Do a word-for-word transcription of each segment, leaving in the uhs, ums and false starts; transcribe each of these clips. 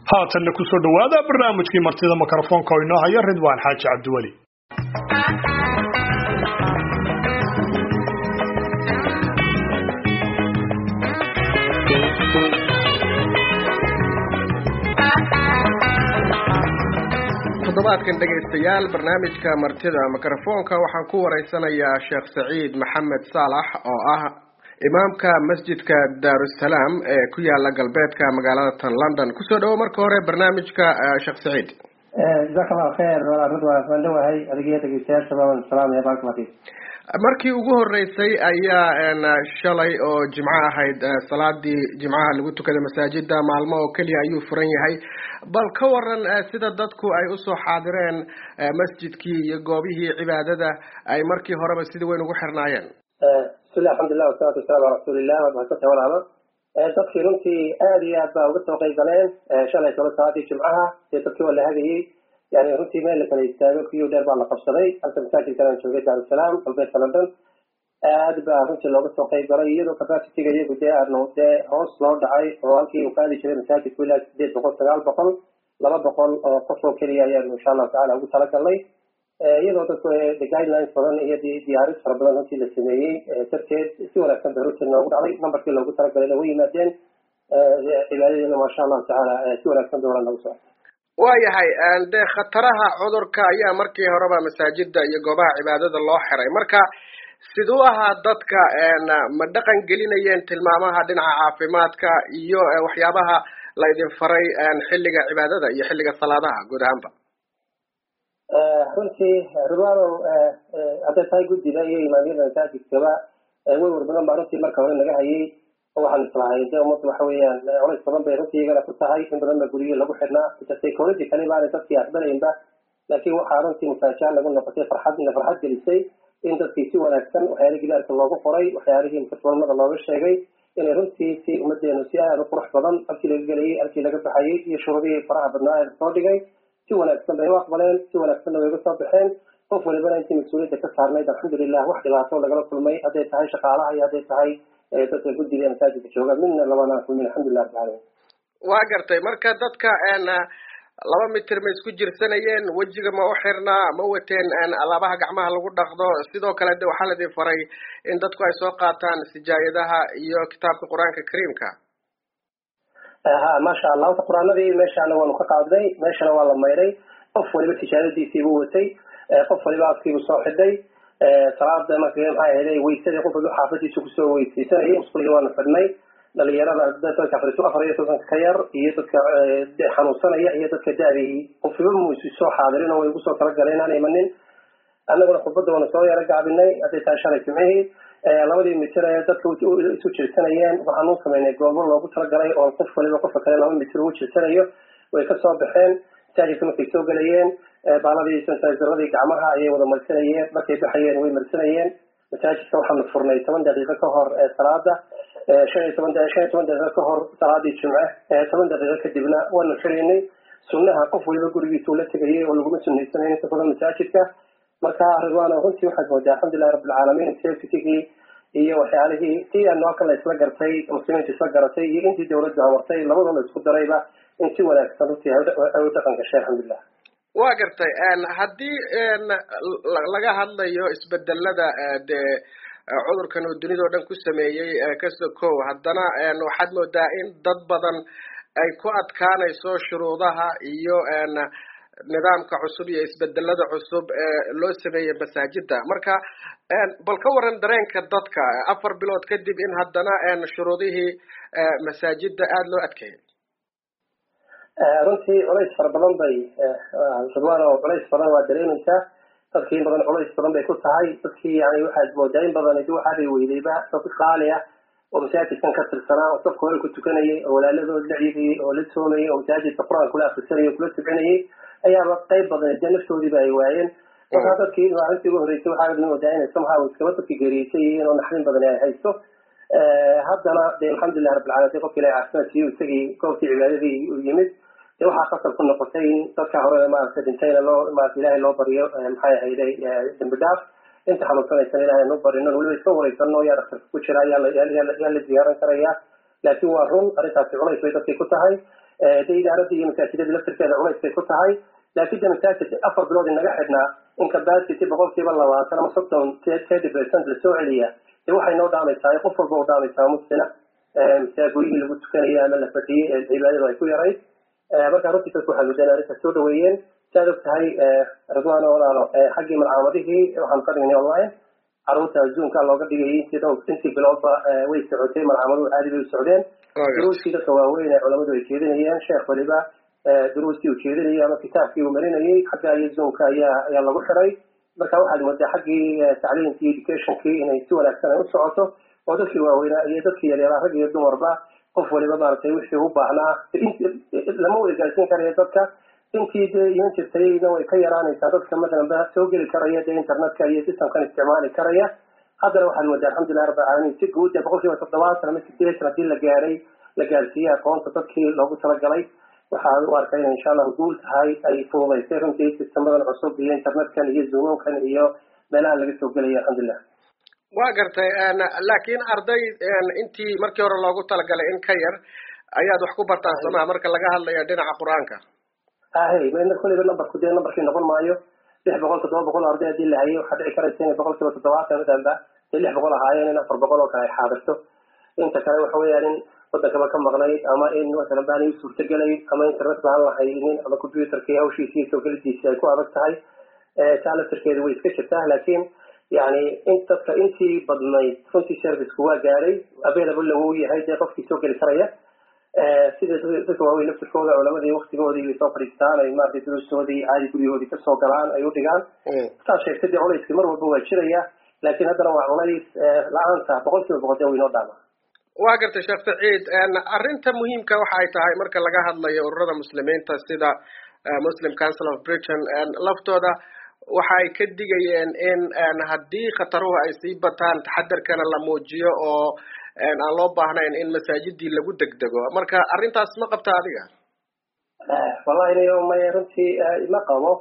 haatanna ku soo dhawaada barnaamijkii martida mikrofoonka oo inoo haya Ridwaan Xaaji Cabdiwali. toddobaadkan dhageystayaal barnaamijka martida mikrofoonka waxaan ku wareysanayaa Sheekh Saciid Maxamed Saalax oo ah imaamka masjidka Daarusalaam ee ku yaala galbeedka magaalada London. ku soo dhawo marka hore barnaamijka Sheekh Saciid. jazakallahu khair wala Ridwaan waan dhawahay adigii dhageystayaal sabab salaam iyo barakaatu. markii ugu horeysay ayaa shalay oo jimco ahayd salaadii jimcaha lagu tukaday masaajida maalmo oo kaliya ayuu furan yahay bal ka waran sida dadku ay u soo xaadireen masjidkii iyo goobihii cibaadada ay markii horeba sidii weyn ugu xirnaayeen. bismillah alhamdulillah wassalatu wassalamu ala rasuulillah wa barakatuhu walaalo dadkii runtii aad iyo aad baa uga soo qayb galeen shalay soo salaadii jimcaha ee dadkii waa la hadayay يعني runtii meel la kala istaago kiyo dheer baa la qabsaday halka masaajidka aan joogay Daarusalaam galbeedka London aad baa runtii looga soo qayb galay iyadoo capacity-ga iyagu dee aanu dee hoos loo dhacay oo halkii uu qaadi jiray masaajidku ilaa sideed boqol sagaal boqol laba boqol oo qof oo keliya ayaanu insha allahu tacaala ugu talagalnay iyadoo dadku guidelines badan iyo diyaaris fara badan runtii la sameeyey darteed si wanaagsan bay runtii noogu dhacday numberkii loogu talagalay way yimaadeen cibaadadeena maasha allahu tacaala si wanaagsan bay wala noogu socotay. waayahay de khataraha cudurka ayaa markii horeba masaajida iyo goobaha cibaadada loo xiray marka sidoo ahaa dadka ma dhaqan gelinayeen tilmaamaha dhinaca caafimaadka iyo waxyaabaha la idin faray xilliga cibaadada iyo xilliga salaadaha guud ahaanba. runtii Ridwaano hadda tahay guddiga iyo imaamyada masaajidkaba way warbadan baa runtii marka hore naga hayay waxaan islahay de umad waxa weeyaan culays badan bay runtii iyagana ku tahay in badan ba guriga lagu xidhnaa psychology kani baa dadkii aqbalayinba laakiin waxaa runtii mufaajaa lagu noqotay farxad ina farxad gelisay in dadkii si wanaagsan waxyaalihii gidaarka loogu qoray waxyaalihii mukasbalmada looga sheegay inay runtii si ummadeenu si aad u qurux badan halkii laga gelayay halkii laga baxayay iyo shuruudihii faraha badnaa ee soo dhigay si wanaagsan bay u aqbaleen si wanaagsanna way uga soo baxeen qof walibana intii mas-uuliyadda ka saarnayd alxamdulilah wax dhibaato lagala kulmay hadday tahay shaqaalaha iyo hadday tahay dadka guddiga masaajidka jooga midna labana kulmin alxamdulilah rabbil caalamiin. waa gartay marka dadka laba mitir ma isku jirsanayeen wejiga ma u xirnaa ma wateen alaabaha gacmaha lagu dhaqdo sidoo kale de waxaa ladin faray in dadku ay soo qaataan sijaayadaha iyo kitaabka qur-aanka kariimka. ha maasha allah horta qur-aanadii meeshaana waanu ka qaadnay meeshana waa la maydhay qof waliba tijaaradiisiibuu watay qof waliba afkiibuu soo xidhay salaada marka maxay ahayd weysadii qof walba xaafadiisa kusoo weysaysanayay musqulka waana fadhnay dhalinyarada dadka afrisu afar iyo tobanka ka yar iyo dadka xanuunsanaya iyo dadka daadihii qofba muusi soo xaadirin oo way ugu soo tala galeen aan imanin annaguna khudbadda waana soo yara gaabinay hadday tahay shalay jimcihii labadii mitir ee dadka isu jirsanayeen waxaan u samaynay goobo loogu talagalay oo qof waliba qofka kale laba mitir ugu jirsanayo way ka soo baxeen masaajidka markay soo gelayeen baaladii sanitaisaradii gacmaha ayay wada marsanayeen markay baxayeen way marsanayeen masaajidka waxaanu furnay toban daqiiqo ka hor salaada shan iyo toban shan iyo toban daqiiqo ka hor salaadii jimce toban daqiiqo kadibna waanu xiraynay sunnaha qof waliba gurigiisa ula tegayay oo laguma sunaysanayn inta badan masaajidka marka Ridwaan runtii waxaad moodaa alxamdulilah rabbil caalamiin safetigii iyo waxyaalihii si aan halkan la isla gartay muslimiinta isla garatay iyo intii dawladda amartay labadaba isku darayba in si wanaagsan runtii ay u dhaqan gashay alxamdulilah. waa gartay haddii laga hadlayo isbedelada dee cudurkan oo dunida oo dhan ku sameeyey kasokow haddana waxaad moodaa in dad badan ay ku adkaanayso shuruudaha iyo nidaamka cusub iyo isbedelada cusub ee loo sameeyey masaajida marka bal ka waran dareenka dadka afar bilood kadib in haddana shuruudihii masaajida aada loo adkeeyay. runtii culays fara badan bay Ridwaan oo culays badan waa dareemaysaa dadkii in badan culays badan bay ku tahay dadkii yani waxaad moodaa in badan idii waxaa bay weydayba dad qaali ah oo masaajidkan ka tirsanaa oo safka hore ku tukanayay oo walaaladood la ciidayay oo la soomayay oo masaajidka qur-aan kula akhrisanayay oo kula subcinayay ayaaba qayb badan dee naftoodiiba ay waayeen markaa dadkii maalintii ugu horreysay waxaa moodaa inay somehow iskaba dadkii geeriyeysay yihiin oo naxdin badan ay haysto haddana dee alxamdulilah rabbil caalamiin qofki ilahay caafimaadkiiyo isagii goobtii cibaadadii u yimid dee waxaa qasab ku noqotay in dadka hore maaragtay dhintayna loo maarata ilaahay loo baryo maxay ahayday dambi dhaaf inta xanuunsanaysan ilaahay nu barino weliba iska wareysano yaa dhakhtarka ku jira yaa la yaa la ziyaaran karaya laakiin waa run arrintaasi culays bay dadkii ku tahay dee idaaradda iyo masaajidada laftirkeeda culays bay ku tahay laakiin de masaajid afar bilood inaga xidhnaa in capacity boqolkiiba labaatan ama soddon thirty percent lasoo celiya dee waxay noo dhaamaysaa qof walba u dhaamaysaa muslina masaa guryihii lagu tukanaya ama la fadhiyey ee cibaadadu ay ku yarayd marka runtii dadku waxaa mudeen arrintaas soo dhaweeyeen saad og tahay ridwaan walaalo xaggii malcaamadihii waxaanu ka dhignay online caruurta zoomka looga dhigayay intii dhow intii biloodba way socotay malcaamaduhu caadi bay u socdeen duruustii dadka waaweyn ee culamadu ay jeedinayeen sheekh waliba duruustii uu jeedinayay ama kitaabkii uu marinayay xagga iyo zoomka ayaa ayaa lagu xiray marka waxaad moodaa xaggii tacliimkii educationkii inay si wanaagsan ay u socoto oo dadkii waaweynaa iyo dadkii yaryaaraa rag iyo dumarba qof waliba maaragtay wixii u baahnaa lama wada gaarsiin karayo dadka intii dee iman jirtayna way ka yaraanaysaa dadka matalanba soo geli karaya dee internetka iyo systemkan isticmaali karaya haddana waxaad moodaa alxamdulilah rabbil caalamiin si guud ee boqol kiiba toddobaatan ama sideetan haddii la gaaray la gaarsiiyey aqoonta dadkii loogu talagalay waxaan u arkay inay insha allahu guul tahay ay fududaysay runtii sistemadan cusub iyo internetkan iyo zoomkan iyo meelaha laga soo gelaya alxamdulilah waa gartay laakiin arday intii markii hore loogu talagalay in ka yar ayaad wax ku bartaan somaa marka laga hadlayo dhinaca qur-aanka ahey mena kulliba numberku dee numberkii noqon maayo lix boqol toddoba boqol arday haddii la hayay waxaa dhici karaysa inay boqol kiiba toddobaatan madanba dee lix boqol ahaayeen in afar boqol oo kale ay xaadirto inta kale waxa weeyaan in wadankaba ka maqnayd ama in masalan baanay u suurtagelayn ama internet baan la haynin ama computerkii hawshiisi iyo soo gelidiisi ay ku adag tahay taa laftirkeedu way iska jirtaa laakiin yani in dadka intii badnayd runtii serviceku waa gaaray available wuu yahay dee qofkii soo geli karaya sida dadka waaweyn laftirkooda culamadii waktigoodii bay soo fadhiistaan ay maaragtay duruustoodii caadi guryahoodii kasoo galaan ay u dhigaan saas sheegtay dee culayskii mar walba waa jiraya laakiin haddana waa culays la-aanta boqol kiiba boqol dee waynoo dhaama waa gartay sheekh saciid arrinta muhiimka waxa ay tahay marka laga hadlayo ururada muslimiinta sida Muslim Council of Britain laftooda waxa ay ka digayeen in haddii khataruhu ay sii bataan taxadarkana la muujiyo oo aan loo baahnayn in masaajidii lagu degdego marka arrintaas ma qabta adiga wallahi inayo may runtii ma qabo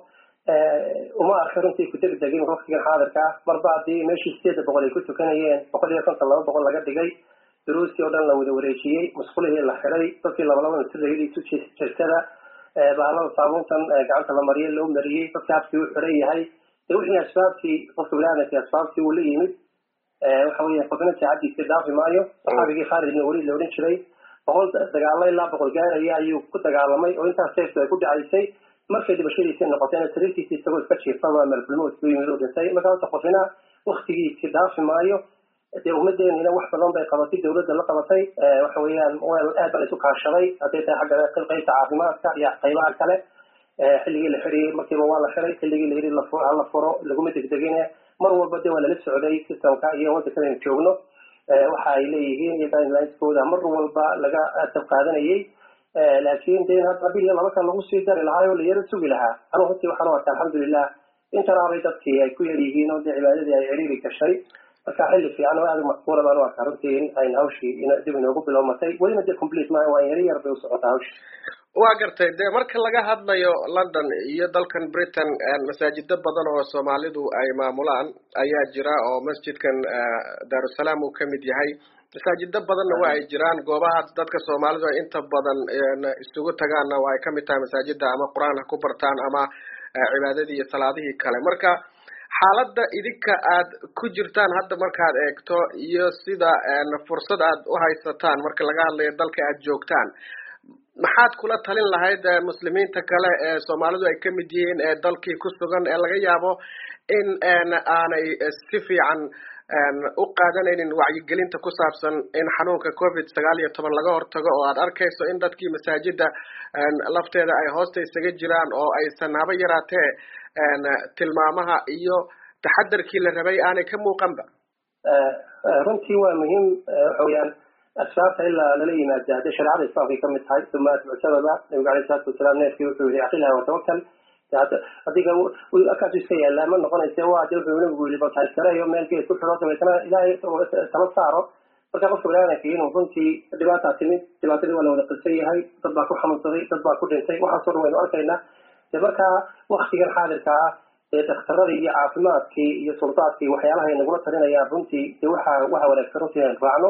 uma arka runtii ku degdegin waqtigan xaadirka ah marba haddii meeshii sideeda boqol ay ku tukanayeen boqol iyo konton laba boqol laga dhigay duruustii oo dhan la wada wareejiyey musqulihii la xiray dadkii labalaba mitirlayay isu jirtada bahalada saabuuntan gacanta la mariyay loo mariyey dadkii habkii u xiran yahay dee wixii asbaabtii qofka biniaadamkii asbaabtii uu la yimid waxa weeye qofna saacadiisii dhaafi maayo saxaabigii khaalid ibn waliid la odhan jiray boqol dagaalo ilaa boqol gaaraya ayuu ku dagaalamay oo intaas seeftu ay ku dhacaysay markay dhibashadiisii noqotayna sariirtiisii isagoo iska jiifaba malkulmood ku yimid oo dhintay marka horta qofina waktigiisii dhaafi maayo dee ummadeenina wax badan bay qabatay dawladda la qabatay waxa weeyaan aad baa la isu kaashaday hadday tahay xagga qaybta caafimaadka iyo qaybaha kale xilligii la xiriyey markiiba waa la xiray xilligii la yidhi la furo laguma degdegine mar walba de waa lala socday systemka iyo waddanka aynu joogno waxa ay leeyihiin iyo guidelineskooda mar walba laga tab qaadanayay laakiin de hadda bil laba kan lagu sii dari lahaa oo la yaro sugi lahaa anu runtii waxaan u arkaa alxamdulilah intanaabay dadkii ay ku yar yihiin oo de cibaadadii ay ciriiri gashay marka xilli fiican oo aad u macquula baan u arkaa runtii in ayna hawshii dib inoogu bilowmatay welina de complete maayo waa yari yar bay u socotaa hawshii waa gartay dee marka laga hadlayo London iyo dalkan Britain masaajido badan oo Soomaalidu ay maamulaan ayaa jira oo masjidkan Daarusalaam uu kamid yahay masaajido badanna waa ay jiraan goobaha dadka Soomaalidu ay inta badan isugu tagaana waa ay kamid tahay masaajida ama Quraan ku bartaan ama cibaadadii iyo salaadihii kale marka xaaladda idinka aad ku jirtaan hadda markaad eegto iyo sida fursad aad u haysataan marka laga hadlayo dalka aad joogtaan maxaad kula talin lahayd muslimiinta kale ee Soomaalidu ay kamid yihiin ee dalkii ku sugan ee laga yaabo in aanay si fiican u qaadanaynin wacyigelinta ku saabsan in xanuunka covid sagaal iyo toban laga hortago oo aad arkayso in dadkii masaajida lafteeda ay hoosta isaga jiraan oo aysan haba yaraatee tilmaamaha iyo taxadarkii la rabay aanay ka muuqanba runtii waa muhiim waxa weeyaan asbaabta ilaa lala yimaada hadday shareecada islaamka ay kamid tahay uma atbacsadaba nabiga alayhi salaatu wasalaam neefkii wuxuu yihi aqilaha watawakal adiga akaas iska yaallaa ma noqonaysa waa de wuxuu nabigu yidhi bal taskareeyo meel geed ku xidho dabeetana ilaahay tala saaro marka qofka biniaadamka inuu runtii dhibaataa timid dhibaatadii waa la wada qilsan yahay dad baa ku xanuunsaday dad baa ku dhintay waxaasoo dhan waynu arkaynaa de markaa waktigan xaadirka ah ee dakhtaradii iyo caafimaadkii iyo suldaadkii waxyaalaha ay nagula talinayaan runtii de waxa waxa wanaagsan runtii aan raacno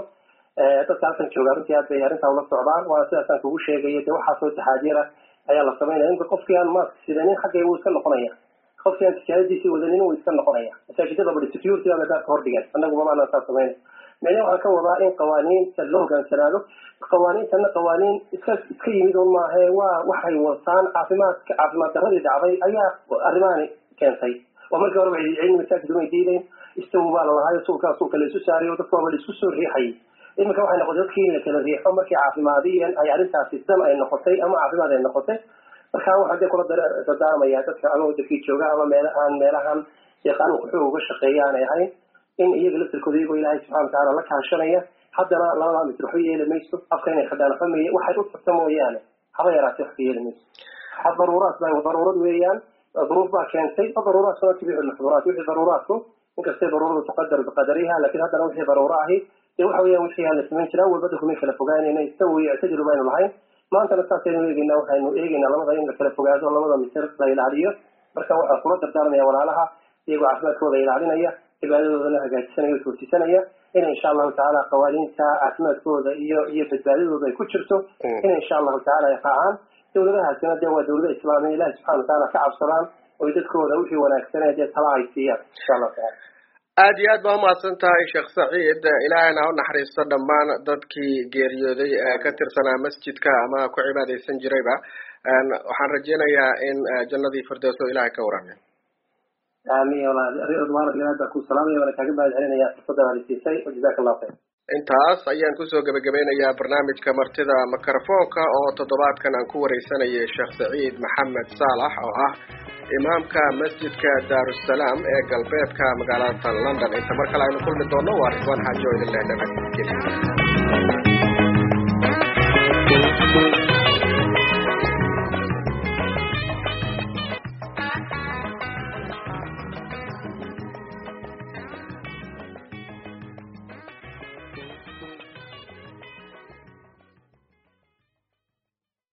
dadka halkan jooga runtii aad bay arrintaa ula socdaan waana sidaasaan kugu sheegaya dee waxaa soo taxaadira ayaa la samaynaya imka qofkii aan maask sidanin xaggay wuu iska noqonaya qofkii aan tijaabadiisii wadanin wuu iska noqonaya masaajidada badi security baa daadka hordhigan annagu mabaanaan saa samaynay micne waxaan ka wadaa in qawaaniinta la hogaansanaado qawaaniintana qawaaniin iska iska yimid un maahe waa waxay wataan caafimaadka caafimaad daradii dhacday ayaa arrimaani keentay waa markii horeba cilmi masaajid umay diideen istawu baa lalahaayo suulkaa suulka la isu saarayo dadka waaba la isku soo riixayay iminka waxay noqotay dadkii in la kala riixo markii caafimaadiyan ay arrintaasi dan ay noqotay ama caafimaad ay noqotay markaa waxaan dee kula dardaarmaya dadka ama wadankii jooga ama meelahaan meelahan dee qaanuunka xoog uga shaqeeya aanay ahayn in iyaga laftirkooda iyagoo ilaahay subxana watacaala la kaashanaya haddana labada mitir waxba yeeli mayso afka inay xidhaan waxba meye waxay u tagta mooyaane haba yaraatay waxba yeeli mayso daruuraat ba daruurad weeyaan duruuf baa keentay daruuraat soo tibiicu lmaxduuraat wixii daruuraatku inkastay daruuradu tuqadar biqadariha laakiin haddana wixii daruuro ahi dee waxa weeyaan wixii aan la samayn jiraa walba dadku may kala fogaanayna istawi ictadilu baynu lahayn maantana saasaynu eegeynaa waxaynu eegeynaa labada in la kala fogaado labada mitir la ilaaliyo marka waxaan kula dardaarmaya walaalaha iyagoo caafimaadkooda ilaalinaya cibaadadoodana hagaajisanaya o toosisanaya in insha allahu tacaala qawaaniinta caafimaadkooda iyo iyo badbaadadooda ay ku jirto in insha allahu tacaala ay raacaan dawladahaasina dee waa dawlada islaamiya ilahi subxana watacaala ka cabsadaan oy dadkooda wixii wanaagsanee dee tala ay siiyaan insha allahu taala aad iyo aad baa umahadsan tahay sheekh saciid ilaahayna ha u naxariisto dhammaan dadkii geeriyooday ka tirsanaa masjidka ama ku cibaadaysan jirayba waxaan rajeynayaa in jannadii firdowso ilahay ka waramiyo amin walaal ilaad baa ku salaamaya waana kaaga mahad celinaya fursadda aad siisay jazaka allahu khayr intaas ayaan kusoo gebagabeynayaa barnaamijka martida mikrofoonka oo toddobaadkan aan ku wareysanayay sheekh saciid maxamed saalax oo ah imaamka masjidka daarusalaam ee galbeedka magaalada london inta mar kale aynu kulmi doono waa ridwaan xaaji oo idin leh nabadgelyo